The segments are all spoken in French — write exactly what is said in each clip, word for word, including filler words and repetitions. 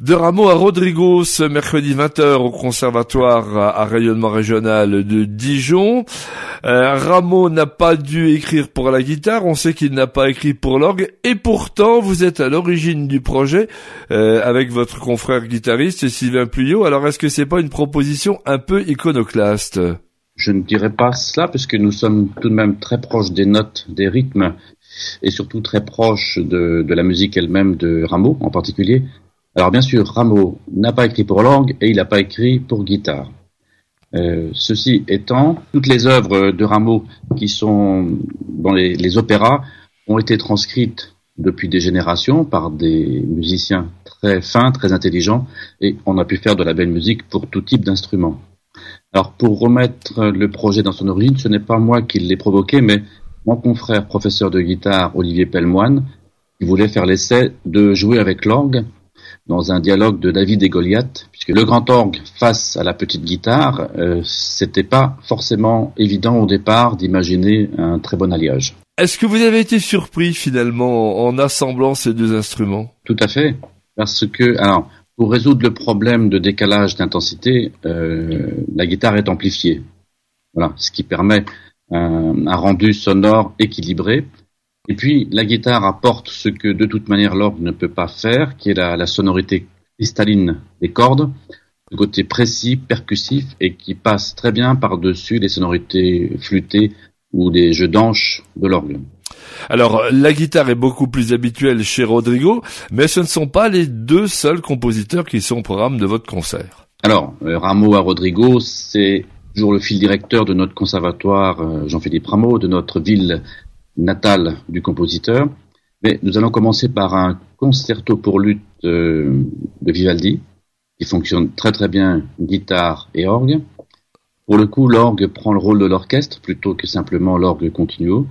De Rameau à Rodrigo, ce mercredi vingt heures au Conservatoire à rayonnement régional de Dijon. Euh, Rameau n'a pas dû écrire pour la guitare, on sait qu'il n'a pas écrit pour l'orgue, et pourtant vous êtes à l'origine du projet euh, avec votre confrère guitariste Sylvain Puyot. Alors est-ce que c'est pas une proposition un peu iconoclaste ? Je ne dirais pas cela, puisque nous sommes tout de même très proches des notes, des rythmes, et surtout très proches de, de la musique elle-même de Rameau en particulier. Alors bien sûr, Rameau n'a pas écrit pour l'orgue et il n'a pas écrit pour guitare. Euh, ceci étant, toutes les œuvres de Rameau qui sont dans les, les opéras ont été transcrites depuis des générations par des musiciens très fins, très intelligents, et on a pu faire de la belle musique pour tout type d'instruments. Alors pour remettre le projet dans son origine, ce n'est pas moi qui l'ai provoqué, mais mon confrère professeur de guitare Olivier Pellemoine, qui voulait faire l'essai de jouer avec l'orgue dans un dialogue de David et Goliath, puisque le grand orgue face à la petite guitare, euh, c'était pas forcément évident au départ d'imaginer un très bon alliage. Est-ce que vous avez été surpris finalement en assemblant ces deux instruments ? Tout à fait, parce que alors pour résoudre le problème de décalage d'intensité, euh, la guitare est amplifiée. Voilà, ce qui permet un, un rendu sonore équilibré. Et puis, la guitare apporte ce que, de toute manière, l'orgue ne peut pas faire, qui est la, la sonorité cristalline des cordes, le côté précis, percussif, et qui passe très bien par-dessus les sonorités flûtées ou des jeux d'anches de l'orgue. Alors, la guitare est beaucoup plus habituelle chez Rodrigo, mais ce ne sont pas les deux seuls compositeurs qui sont au programme de votre concert. Alors, euh, Rameau à Rodrigo, c'est toujours le fil directeur de notre conservatoire euh, Jean-Philippe Rameau, de notre ville natale du compositeur. Mais nous allons commencer par un concerto pour luth euh, de Vivaldi, qui fonctionne très très bien guitare et orgue. Pour le coup, l'orgue prend le rôle de l'orchestre plutôt que simplement l'orgue continuo.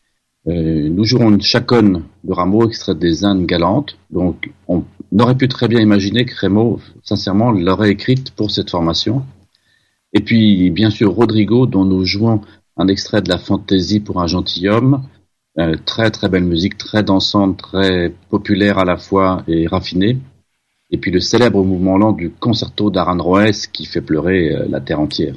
Euh, nous jouerons une chaconne de Rameau extraite des Indes galantes, donc on aurait pu très bien imaginer que Rameau, sincèrement, l'aurait écrite pour cette formation. Et puis, bien sûr, Rodrigo, dont nous jouons un extrait de la Fantaisie pour un gentilhomme, euh, très très belle musique, très dansante, très populaire à la fois et raffinée. Et puis le célèbre mouvement lent du concerto d'Aranjuez qui fait pleurer euh, la terre entière.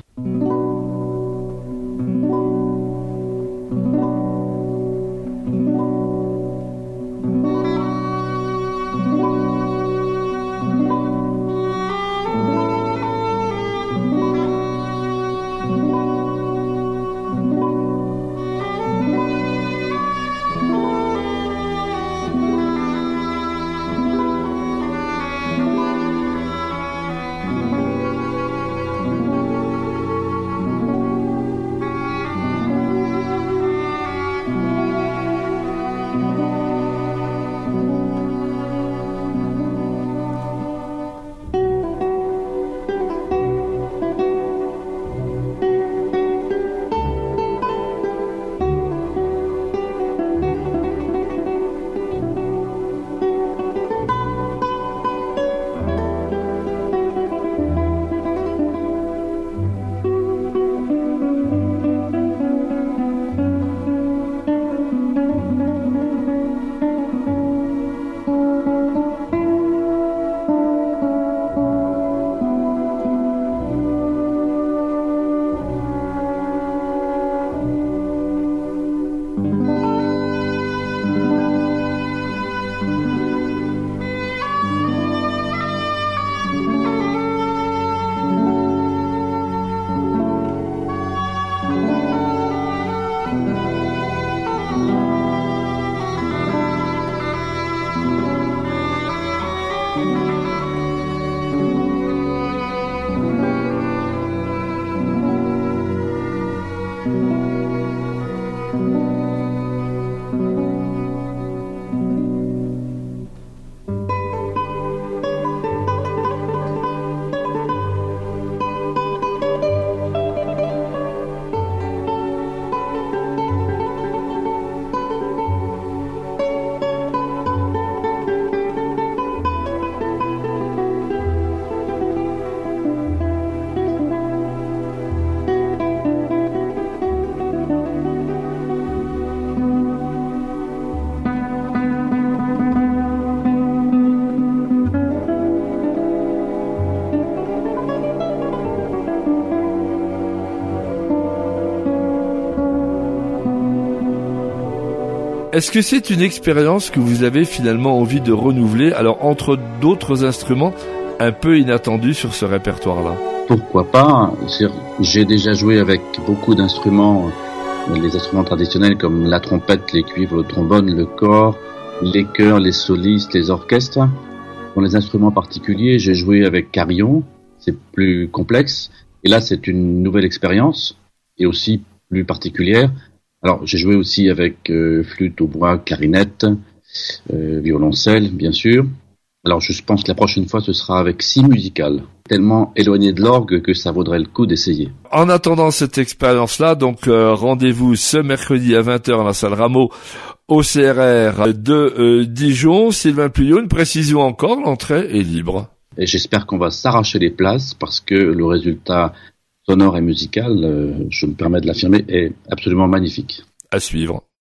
Est-ce que c'est une expérience que vous avez finalement envie de renouveler, alors entre d'autres instruments un peu inattendus sur ce répertoire-là? Pourquoi pas? J'ai déjà joué avec beaucoup d'instruments, les instruments traditionnels comme la trompette, les cuivres, le trombone, le cor, les chœurs, les solistes, les orchestres. Dans les instruments particuliers, j'ai joué avec carillon, c'est plus complexe, et là c'est une nouvelle expérience, et aussi plus particulière. Alors j'ai joué aussi avec euh, flûte au bois, clarinette, euh, violoncelle, bien sûr. Alors je pense que la prochaine fois ce sera avec scie musicale, tellement éloigné de l'orgue que ça vaudrait le coup d'essayer. En attendant cette expérience-là, donc euh, rendez-vous ce mercredi à vingt heures à la salle Rameau au C R R de euh, Dijon. Sylvain Puyot, une précision encore, l'entrée est libre. Et j'espère qu'on va s'arracher les places parce que le résultat sonore et musical, euh, je me permets de l'affirmer, est absolument magnifique. À suivre.